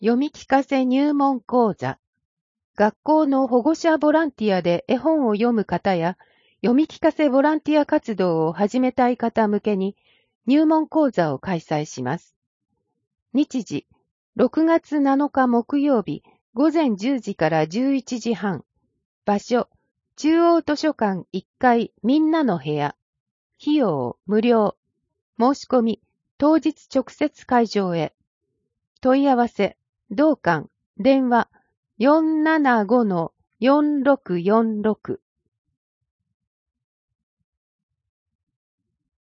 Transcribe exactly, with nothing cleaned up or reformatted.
読み聞かせ入門講座。学校の保護者ボランティアで絵本を読む方や、読み聞かせボランティア活動を始めたい方向けに入門講座を開催します。日時、ろくがつなのか木曜日、午前じゅうじからじゅういちじはん。場所、中央図書館いっかいみんなの部屋。費用、無料。申し込み、当日直接会場へ。問い合わせ、同館、電話、よんななごのよんろくよんろく。